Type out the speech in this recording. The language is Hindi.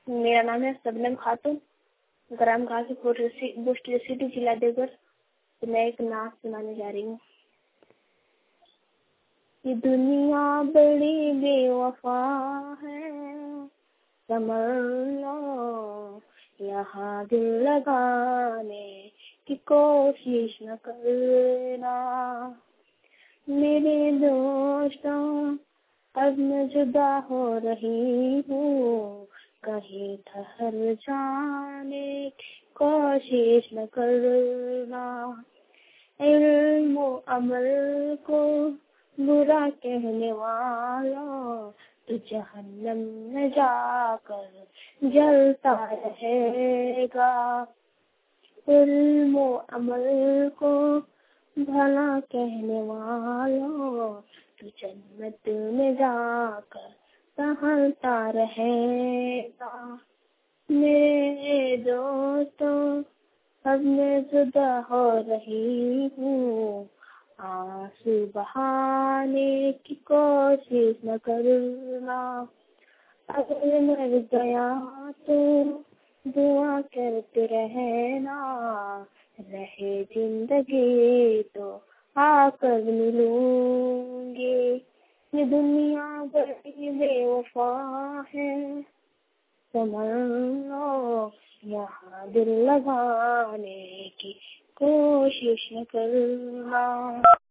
मेरा नाम है शबनम खातून, ग्राम गाजीपुर सिटी, जिला देवघर। तो मैं एक नाच सुनाने जा रही हूँ। ये दुनिया बड़ी बेवफा है, समझ लो, यहाँ दिल लगाने की कोशिश न करना। मेरे दोस्तों, अब मैं जुदा हो रही हूँ, कहीं ठहर जाने की कोशिश न करना। इल्म अमल को बुरा कहने वाला तो जहन्नम में जाकर जलता रहेगा। इल्म अमल को भला कहने वाला तो जन्नत में जाकर टहलता रहेगा। मेरे दोस्तों, अब मैं जुदा हो रही हूँ, आंसू बहाने की कोशिश न करना। अगर मर गया तो दुआ करते रहना, रहे जिंदगी तो आकर मिलूंगी। ये दुनिया बड़ी बेवफा है, समझ लो, यहाँ दिल लगाने की कोशिश न करना।